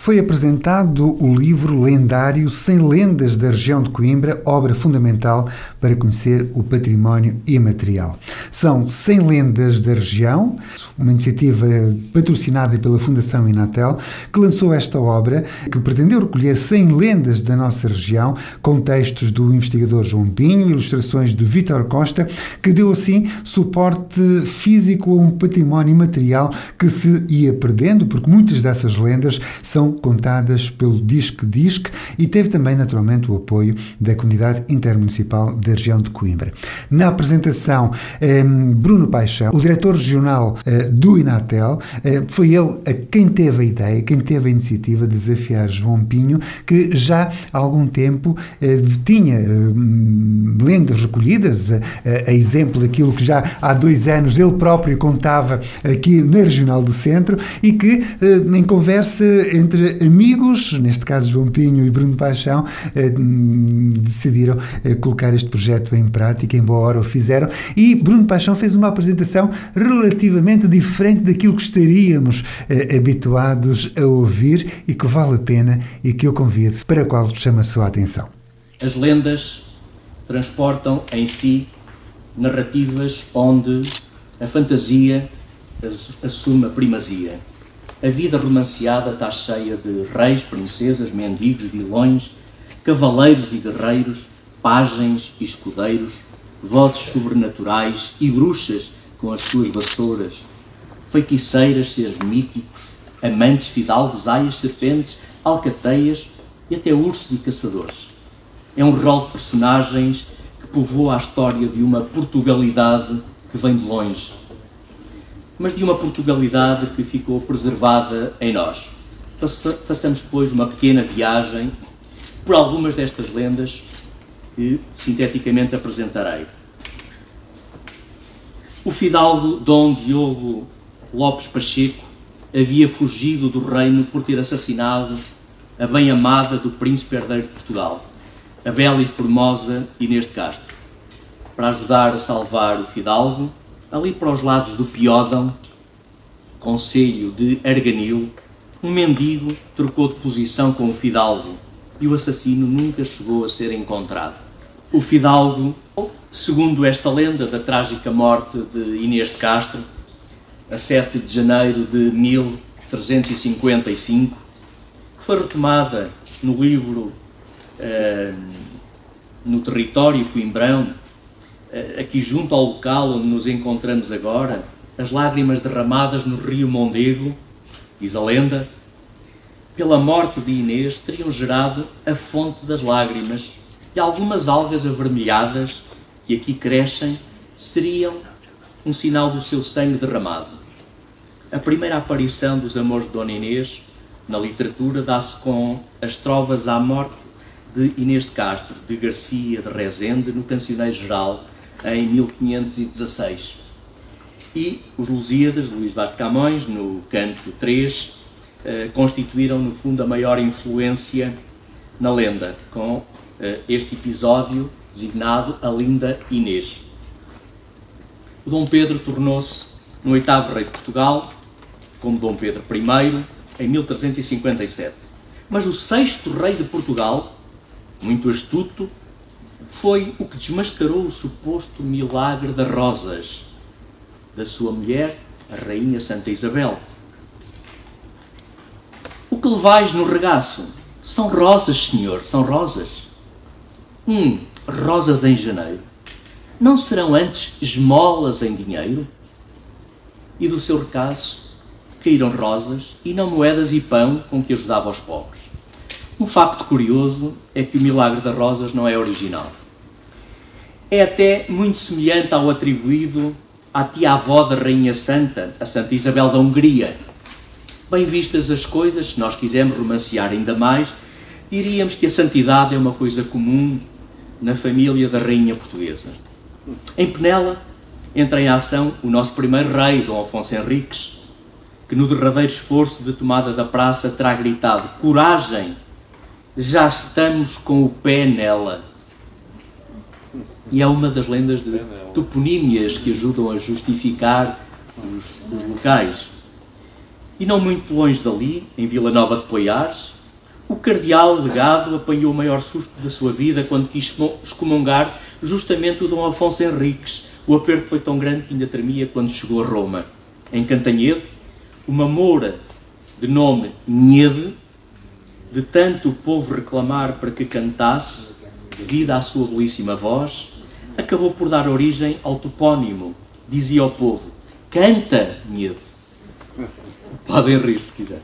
Foi apresentado o livro lendário 100 Lendas da região de Coimbra, obra fundamental para conhecer o património imaterial. São 100 lendas da região, uma iniciativa patrocinada pela Fundação Inatel, que lançou esta obra, que pretendeu recolher 100 lendas da nossa região, com textos do investigador João Pinho, ilustrações de Vítor Costa, que deu assim suporte físico a um património imaterial que se ia perdendo, porque muitas dessas lendas são contadas pelo Disque e teve também naturalmente o apoio da comunidade intermunicipal da região de Coimbra. Na apresentação, Bruno Paixão, o diretor regional do Inatel, foi ele a quem teve a ideia, quem teve a iniciativa de desafiar João Pinho, que já há algum tempo tinha lendas recolhidas, a exemplo daquilo que já há 2 anos ele próprio contava aqui na Regional do Centro, e que em conversa entre amigos, neste caso João Pinho e Bruno Paixão, decidiram colocar este projeto em prática, em boa hora o fizeram, e Bruno Paixão fez uma apresentação relativamente diferente daquilo que estaríamos habituados a ouvir e que vale a pena e que eu convido, para a qual chama a sua atenção. As lendas transportam em si narrativas onde a fantasia assume a primazia. A vida romanceada está cheia de reis, princesas, mendigos, vilões, cavaleiros e guerreiros, pajens e escudeiros, vozes sobrenaturais e bruxas com as suas vassouras, feiticeiras, seres míticos, amantes, fidalgos, aias, serpentes, alcateias e até ursos e caçadores. É um rol de personagens que povoa a história de uma Portugalidade que vem de longe, mas de uma Portugalidade que ficou preservada em nós. Façamos, pois, uma pequena viagem por algumas destas lendas que sinteticamente apresentarei. O fidalgo Dom Diogo Lopes Pacheco havia fugido do reino por ter assassinado a bem-amada do príncipe herdeiro de Portugal, a bela e formosa Inês de Castro. Para ajudar a salvar o fidalgo, ali para os lados do Piódão, concelho de Arganil, um mendigo trocou de posição com o fidalgo e o assassino nunca chegou a ser encontrado. O fidalgo, segundo esta lenda da trágica morte de Inês de Castro, a 7 de janeiro de 1355, que foi retomada no livro No Território Coimbrão, aqui junto ao local onde nos encontramos agora, as lágrimas derramadas no rio Mondego, diz a lenda, pela morte de Inês teriam gerado a fonte das lágrimas, e algumas algas avermelhadas que aqui crescem seriam um sinal do seu sangue derramado. A primeira aparição dos amores de Dona Inês na literatura dá-se com as trovas à morte de Inês de Castro, de Garcia de Rezende, no Cancioneiro Geral, em 1516. E os Lusíadas, de Luís Vaz de Camões, no canto 3, constituíram, no fundo, a maior influência na lenda, com este episódio designado A Linda Inês. O Dom Pedro tornou-se no 8º rei de Portugal, como Dom Pedro I, em 1357. Mas o 6º rei de Portugal, muito astuto, foi o que desmascarou o suposto milagre das rosas da sua mulher, a rainha Santa Isabel. O que levais no regaço? São rosas, senhor, são rosas. Rosas em janeiro. Não serão antes esmolas em dinheiro? E do seu regaço caíram rosas e não moedas e pão com que ajudava aos pobres. Um facto curioso é que o milagre das rosas não é original. É até muito semelhante ao atribuído à tia-avó da Rainha Santa, a Santa Isabel da Hungria. Bem vistas as coisas, se nós quisermos romancear ainda mais, diríamos que a santidade é uma coisa comum na família da Rainha Portuguesa. Em Penela entra em ação o nosso primeiro rei, Dom Afonso Henriques, que no derradeiro esforço de tomada da praça terá gritado: coragem, já estamos com o pé nela. E é uma das lendas de toponímias que ajudam a justificar os locais. E não muito longe dali, em Vila Nova de Poiares, o cardeal legado apanhou o maior susto da sua vida quando quis excomungar justamente o Dom Afonso Henriques. O aperto foi tão grande que ainda tremia quando chegou a Roma. Em Cantanhede, uma moura de nome Nhede, de tanto o povo reclamar para que cantasse, devido à sua belíssima voz, acabou por dar origem ao topónimo. Dizia ao povo: canta, Nhede. Podem rir se quiser.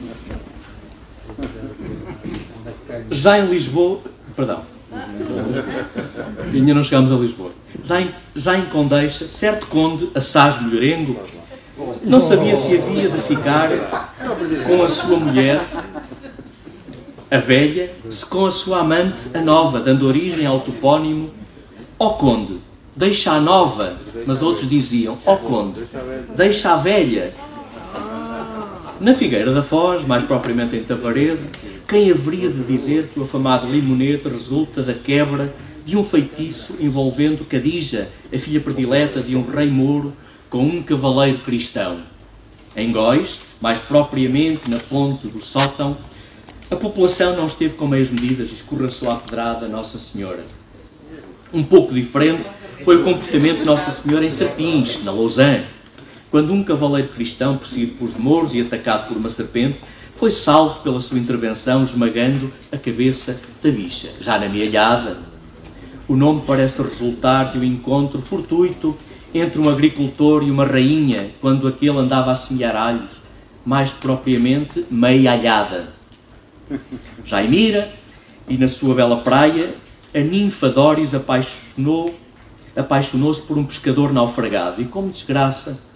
Já em Lisboa... Perdão. Ainda não chegámos a Lisboa. Já em Condeixa, certo conde, assaz mulherengo, não sabia se havia de ficar com a sua mulher, a velha, se com a sua amante, a nova, dando origem ao topónimo: ó conde, deixa a nova. Mas outros diziam: ó conde, deixa a velha. Na Figueira da Foz, mais propriamente em Tavaredo, quem haveria de dizer que o afamado limonete resulta da quebra de um feitiço envolvendo Cadija, a filha predileta de um rei mouro, com um cavaleiro cristão? Em Góis, mais propriamente na ponte do Sótão, a população não esteve com meias medidas e escorraçou à pedrada Nossa Senhora. Um pouco diferente foi o comportamento de Nossa Senhora em Serpins, na Lausanne, quando um cavaleiro cristão, perseguido pelos mouros e atacado por uma serpente, foi salvo pela sua intervenção, esmagando a cabeça da bicha. Já na Mealhada, o nome parece resultar de um encontro fortuito entre um agricultor e uma rainha, quando aquele andava a semear alhos, mais propriamente meia-alhada. Já em Mira, e na sua bela praia, a ninfa Dóris apaixonou-se por um pescador naufragado, e como desgraça,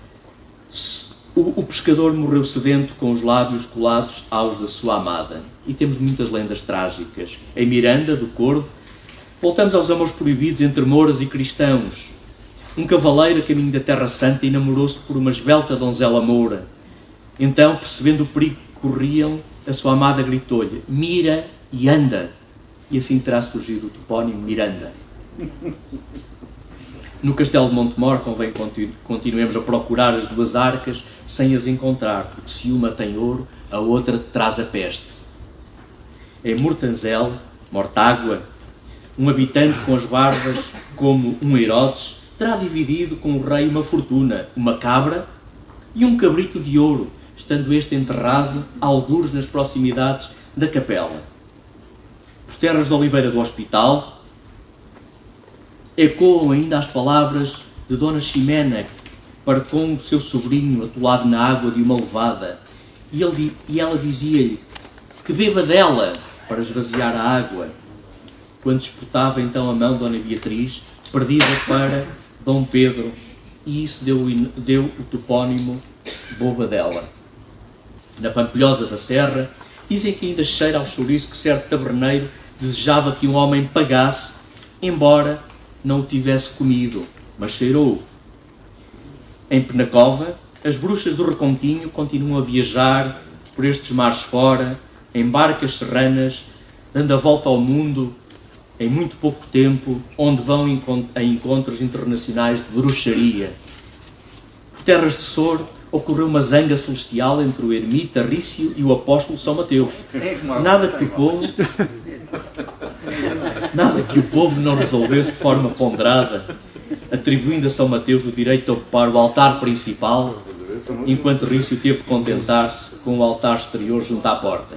o pescador morreu sedento com os lábios colados aos da sua amada. E temos muitas lendas trágicas. Em Miranda, do Corvo, voltamos aos amores proibidos entre mouras e cristãos. Um cavaleiro a caminho da Terra Santa enamorou-se por uma esbelta donzela moura. Então, percebendo o perigo que corriam, a sua amada gritou-lhe: mira e anda. E assim terá surgido o topónimo Miranda. No Castelo de Montemor convém continuemos a procurar as duas arcas sem as encontrar, porque se uma tem ouro, a outra traz a peste. Em Mortanzel, Mortágua, um habitante com as barbas como um Herodes terá dividido com o rei uma fortuna, uma cabra e um cabrito de ouro, estando este enterrado algures nas proximidades da capela. Por terras de Oliveira do Hospital, ecoam ainda as palavras de Dona Ximena para com o seu sobrinho atolado na água de uma levada, e ela dizia-lhe que beba dela para esvaziar a água, quando disputava então a mão Dona Beatriz, perdida para Dom Pedro, e isso deu o topónimo Bobadela. Na Pampilhosa da Serra, dizem que ainda cheira ao chouriço que certo taberneiro desejava que um homem pagasse, embora não o tivesse comido, mas cheirou. Em Penacova, as bruxas do Reconquinho continuam a viajar por estes mares fora, em barcas serranas, dando a volta ao mundo em muito pouco tempo, onde vão a encontros internacionais de bruxaria. Por terras de Sor, ocorreu uma zanga celestial entre o ermita Rício e o apóstolo São Mateus. Nada que o povo não resolvesse de forma ponderada, atribuindo a São Mateus o direito de ocupar o altar principal, enquanto Rício teve de contentar-se com o altar exterior junto à porta.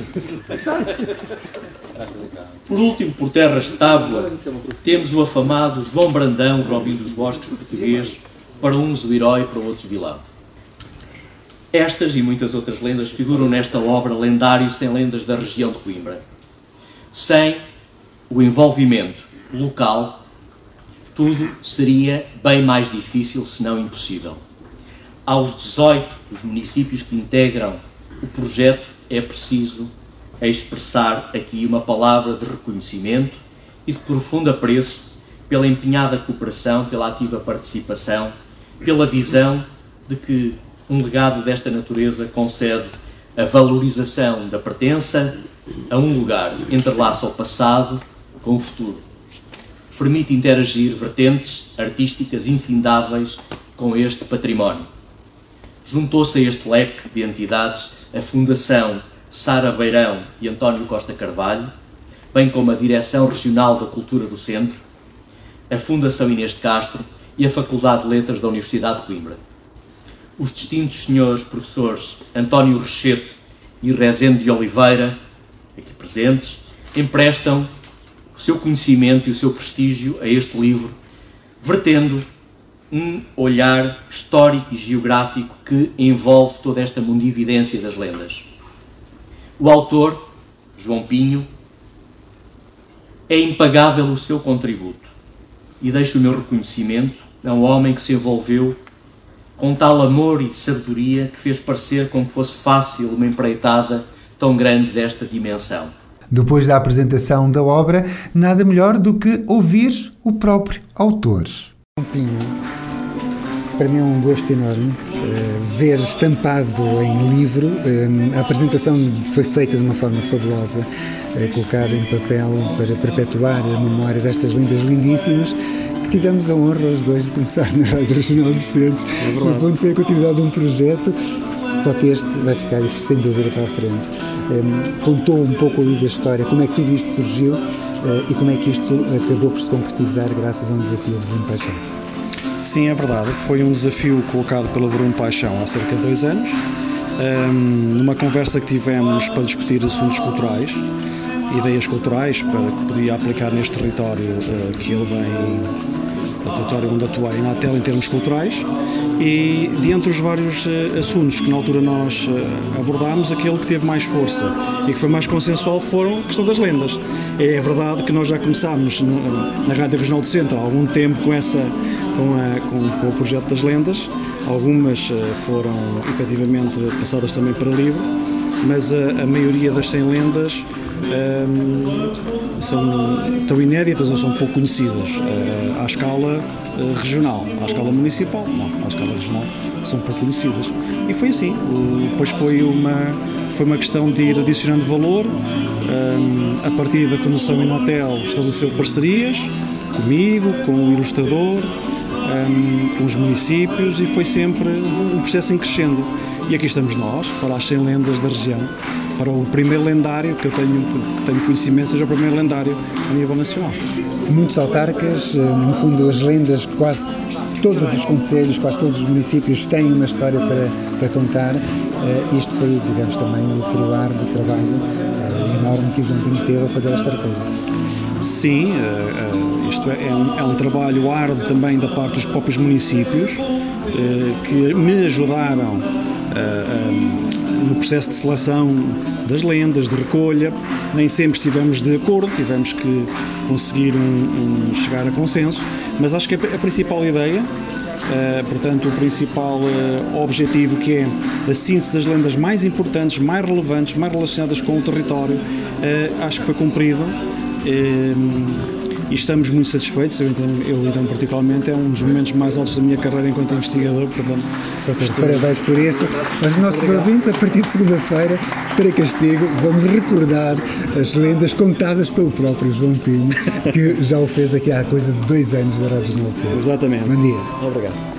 Por último, por terras de Tábua, temos o afamado João Brandão, Robin dos Bosques português, para uns o herói, para outros vilão. Estas e muitas outras lendas figuram nesta obra Lendário sem lendas da região de Coimbra. Sem o envolvimento local, tudo seria bem mais difícil, se não impossível. Aos 18 dos municípios que integram o projeto, é preciso expressar aqui uma palavra de reconhecimento e de profundo apreço pela empenhada cooperação, pela ativa participação, pela visão de que um legado desta natureza concede a valorização da pertença a um lugar, entrelaça o passado com o futuro. Permite interagir vertentes artísticas infindáveis com este património. juntou-se a este leque de entidades a Fundação Sara Beirão e António Costa Carvalho, bem como a Direção Regional da Cultura do Centro, a Fundação Inês de Castro e a Faculdade de Letras da Universidade de Coimbra. Os distintos senhores professores António Rochete e Rezende de Oliveira, aqui presentes, emprestam o seu conhecimento e o seu prestígio a este livro, vertendo um olhar histórico e geográfico que envolve toda esta mundividência das lendas. O autor, João Pinho, é impagável o seu contributo e deixo o meu reconhecimento a um homem que se envolveu com tal amor e sabedoria que fez parecer como que fosse fácil uma empreitada tão grande desta dimensão. Depois da apresentação da obra, nada melhor do que ouvir o próprio autor. Pinho, para mim é um gosto enorme ver estampado em livro. A apresentação foi feita de uma forma fabulosa, colocar em papel para perpetuar a memória destas lendas lindíssimas, que tivemos a honra os dois de começar na Rádio Regional do Centro. No fundo foi a continuidade de um projeto, só que este vai ficar sem dúvida para a frente. Contou um pouco ali da história, como é que tudo isto surgiu e como é que isto acabou por se concretizar graças a um desafio de Bruno Paixão. Sim, é verdade. Foi um desafio colocado pelo Bruno Paixão há cerca de 2 anos, numa conversa que tivemos para discutir assuntos culturais, ideias culturais para que podia aplicar neste território que ele vem, o território onde atua em Natel em termos culturais, e dentre os vários assuntos que na altura nós abordámos, aquele que teve mais força e que foi mais consensual foram a questão das lendas. É verdade que nós já começámos na Rádio Regional do Centro há algum tempo com o projeto das lendas. Algumas foram efetivamente passadas também para livro, mas a maioria das 100 lendas estão inéditas ou são pouco conhecidas à escala regional. À escala municipal, não, à escala regional são pouco conhecidas. E foi assim. Depois foi uma questão de ir adicionando valor. A partir da Fundação Inatel estabeleceu parcerias comigo, com o ilustrador, com os municípios, e foi sempre um processo em crescendo. E aqui estamos nós, para as 100 lendas da região, para o primeiro lendário que tenho conhecimento, seja o primeiro lendário a nível nacional. Muitos autarcas, no fundo as lendas, quase todos os concelhos, quase todos os municípios têm uma história para contar. Isto foi, digamos, também o coroar do trabalho enorme que o João Pinho teve a fazer esta recolha. Sim, isto é um trabalho árduo também da parte dos próprios municípios, que me ajudaram no processo de seleção das lendas, de recolha. Nem sempre estivemos de acordo, tivemos que conseguir chegar a consenso, mas acho que a principal ideia, portanto, o principal objetivo, que é a síntese das lendas mais importantes, mais relevantes, mais relacionadas com o território, acho que foi cumprido. E estamos muito satisfeitos. Eu então particularmente é um dos momentos mais altos da minha carreira enquanto investigador, portanto, parabéns por isso. Aos nossos ouvintes, a partir de segunda-feira, para castigo, vamos recordar as lendas contadas pelo próprio João Pinho, que já o fez aqui há coisa de 2 anos da Rádio Regional do Centro. Exatamente. Bom dia. Obrigado.